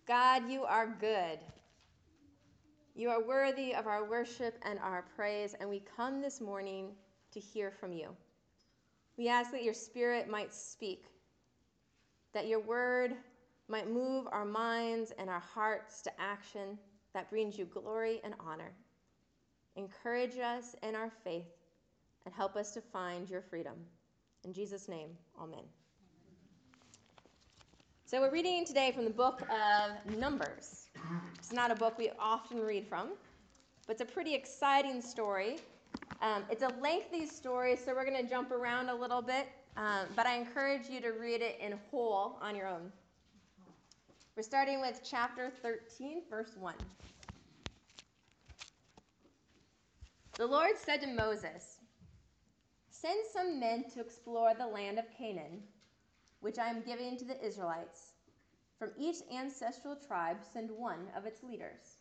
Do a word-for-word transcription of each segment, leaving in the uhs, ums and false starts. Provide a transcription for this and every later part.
God, you are good. You are worthy of our worship and our praise, and we come this morning to hear from you. We ask that your Spirit might speak, that your word might move our minds and our hearts to action that brings you glory and honor. Encourage us in our faith and help us to find your freedom. In Jesus' name, amen. So we're reading today from the book of Numbers. It's not a book we often read from, but it's a pretty exciting story. Um, it's a lengthy story, so we're going to jump around a little bit, um, but I encourage you to read it in whole on your own. We're starting with chapter thirteen, verse one. The Lord said to Moses, "Send some men to explore the land of Canaan, which I am giving to the Israelites. From each ancestral tribe, send one of its leaders."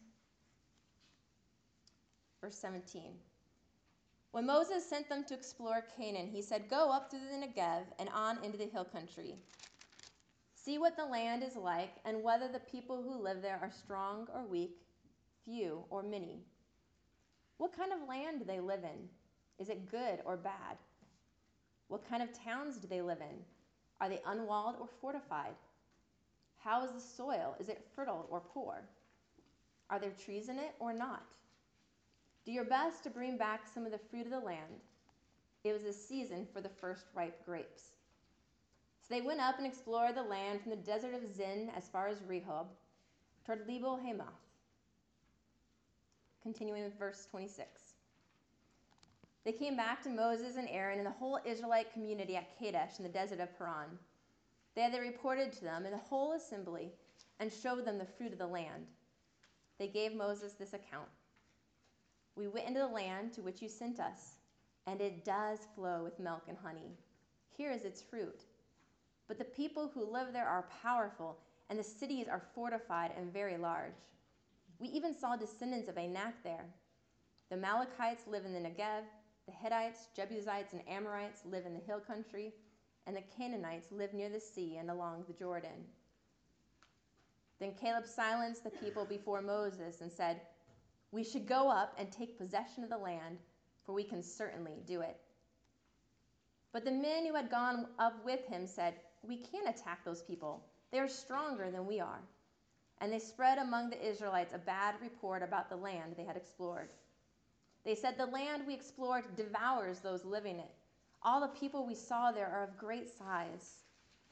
Verse seventeen. When Moses sent them to explore Canaan, he said, "Go up through the Negev and on into the hill country. See what the land is like and whether the people who live there are strong or weak, few or many. What kind of land do they live in? Is it good or bad? What kind of towns do they live in? Are they unwalled or fortified? How is the soil? Is it fertile or poor? Are there trees in it or not? Do your best to bring back some of the fruit of the land." It was the season for the first ripe grapes. So they went up and explored the land from the desert of Zin as far as Rehob, toward Lebo Hamath. Continuing with verse twenty-six. They came back to Moses and Aaron and the whole Israelite community at Kadesh in the desert of Paran. There they reported to them in the whole assembly and showed them the fruit of the land. They gave Moses this account. "We went into the land to which you sent us, and it does flow with milk and honey. Here is its fruit. But the people who live there are powerful, and the cities are fortified and very large. We even saw descendants of Anak there. The Amalekites live in the Negev, the Hittites, Jebusites, and Amorites live in the hill country, and the Canaanites live near the sea and along the Jordan." Then Caleb silenced the people before Moses and said, "We should go up and take possession of the land, for we can certainly do it." But the men who had gone up with him said, "We can't attack those people. They are stronger than we are." And they spread among the Israelites a bad report about the land they had explored. They said, "The land we explored devours those living in it. All the people we saw there are of great size.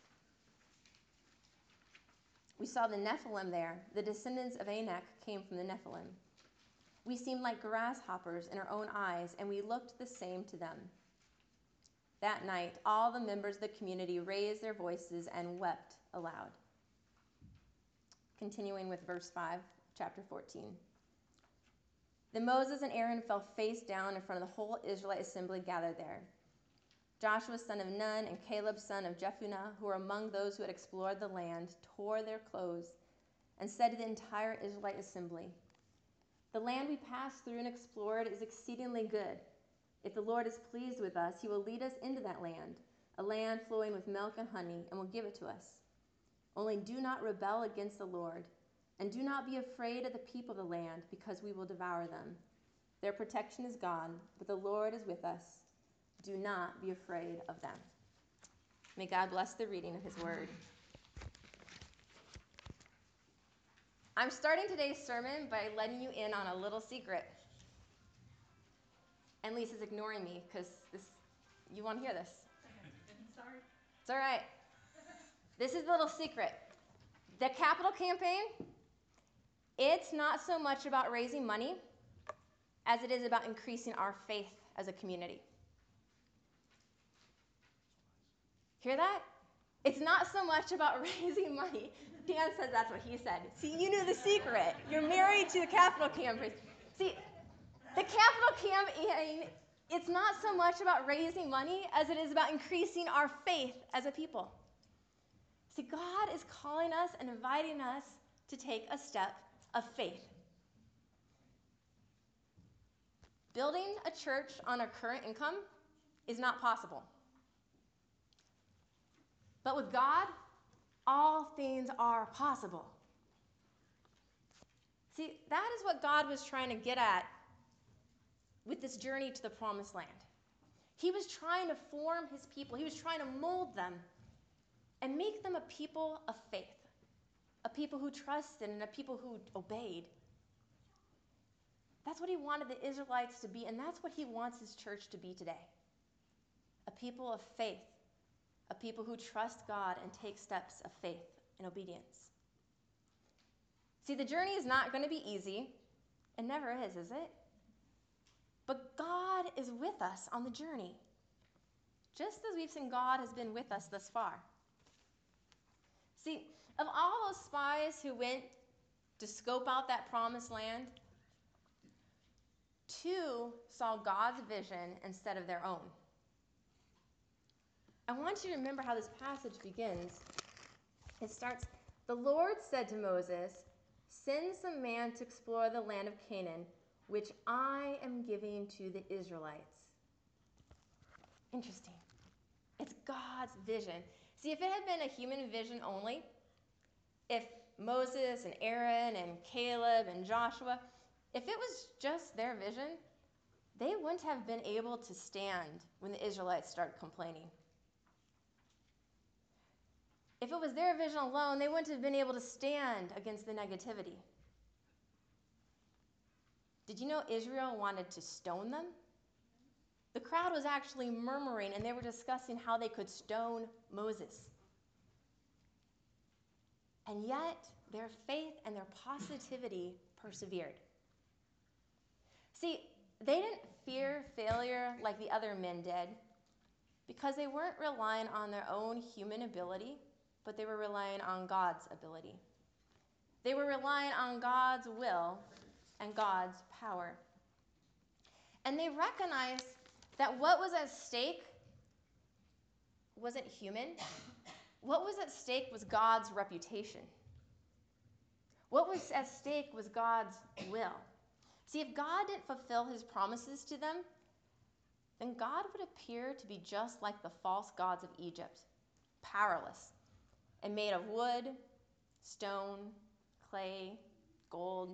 We saw the Nephilim there. The descendants of Anak came from the Nephilim. We seemed like grasshoppers in our own eyes, and we looked the same to them." That night, all the members of the community raised their voices and wept aloud. Continuing with verse five, chapter fourteen. Then Moses and Aaron fell face down in front of the whole Israelite assembly gathered there. Joshua, son of Nun, and Caleb, son of Jephunneh, who were among those who had explored the land, tore their clothes and said to the entire Israelite assembly, "The land we passed through and explored is exceedingly good. If the Lord is pleased with us, he will lead us into that land, a land flowing with milk and honey, and will give it to us. Only do not rebel against the Lord, and do not be afraid of the people of the land, because we will devour them. Their protection is gone, but the Lord is with us. Do not be afraid of them." May God bless the reading of his word. I'm starting today's sermon by letting you in on a little secret. And Lisa's ignoring me because this, you want to hear this. Sorry. It's all right. This is the little secret. The capital campaign, it's not so much about raising money as it is about increasing our faith as a community. Hear that? It's not so much about raising money. Dan says that's what he said. See, you knew the secret. You're married to the capital campaign. See, the capital campaign, it's not so much about raising money as it is about increasing our faith as a people. See, God is calling us and inviting us to take a step of faith. Building a church on our current income is not possible. But with God, all things are possible. See, that is what God was trying to get at with this journey to the promised land. He was trying to form his people. He was trying to mold them and make them a people of faith, a people who trusted and a people who obeyed. That's what he wanted the Israelites to be, and that's what he wants his church to be today. A people of faith, a people who trust God and take steps of faith and obedience. See, the journey is not going to be easy. It never is, is it? But God is with us on the journey, just as we've seen God has been with us thus far. See, of all those spies who went to scope out that promised land, two saw God's vision instead of their own. I want you to remember how this passage begins. It starts, "The Lord said to Moses, 'Send some man to explore the land of Canaan, which I am giving to the Israelites.'" Interesting. It's God's vision. See, if it had been a human vision only, if Moses and Aaron and Caleb and Joshua, if it was just their vision, they wouldn't have been able to stand when the Israelites started complaining. If it was their vision alone, they wouldn't have been able to stand against the negativity. Did you know Israel wanted to stone them? The crowd was actually murmuring, and they were discussing how they could stone Moses. And yet, their faith and their positivity persevered. See, they didn't fear failure like the other men did, because they weren't relying on their own human ability, but they were relying on God's ability. They were relying on God's will and God's power. And they recognized that what was at stake wasn't human. What was at stake was God's reputation. What was at stake was God's will. See, if God didn't fulfill his promises to them, then God would appear to be just like the false gods of Egypt, powerless and made of wood, stone, clay, gold.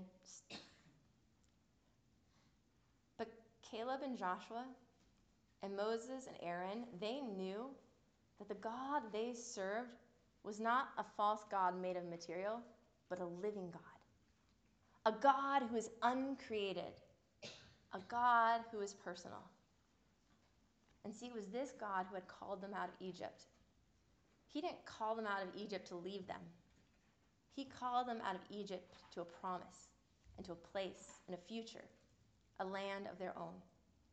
But Caleb and Joshua and Moses and Aaron, they knew that the God they served was not a false god made of material, but a living God. A God who is uncreated. A God who is personal. And see, it was this God who had called them out of Egypt. He didn't call them out of Egypt to leave them. He called them out of Egypt to a promise and to a place and a future, a land of their own.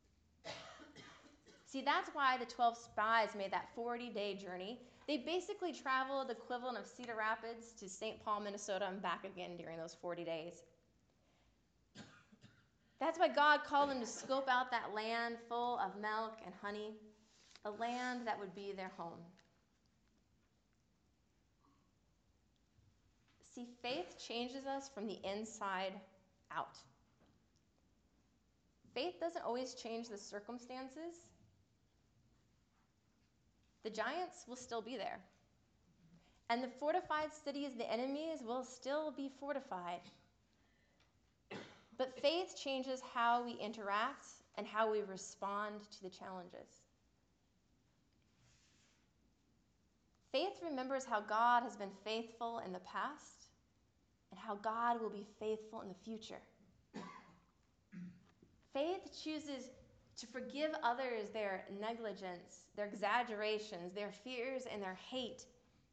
See, that's why the twelve spies made that forty-day journey. They basically traveled the equivalent of Cedar Rapids to Saint Paul, Minnesota, and back again during those forty days. That's why God called them to scope out that land full of milk and honey, a land that would be their home. See, faith changes us from the inside out. Faith doesn't always change the circumstances. The giants will still be there. And the fortified cities, the enemies, will still be fortified. But faith changes how we interact and how we respond to the challenges. Faith remembers how God has been faithful in the past and how God will be faithful in the future. Faith chooses to forgive others their negligence, their exaggerations, their fears, and their hate,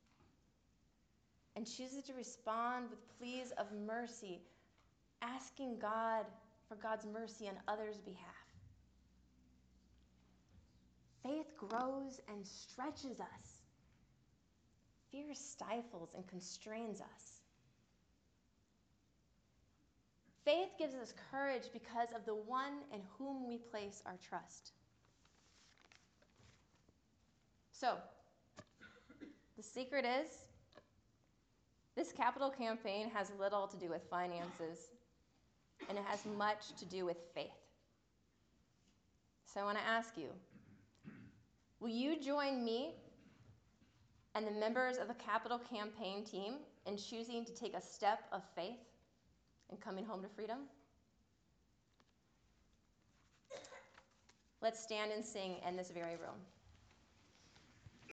and chooses to respond with pleas of mercy, asking God for God's mercy on others' behalf. Faith grows and stretches us. Fear stifles and constrains us. Faith gives us courage because of the one in whom we place our trust. So, the secret is, this capital campaign has little to do with finances, and it has much to do with faith. So I want to ask you, will you join me and the members of the capital campaign team in choosing to take a step of faith and coming home to freedom? Let's stand and sing in this very room.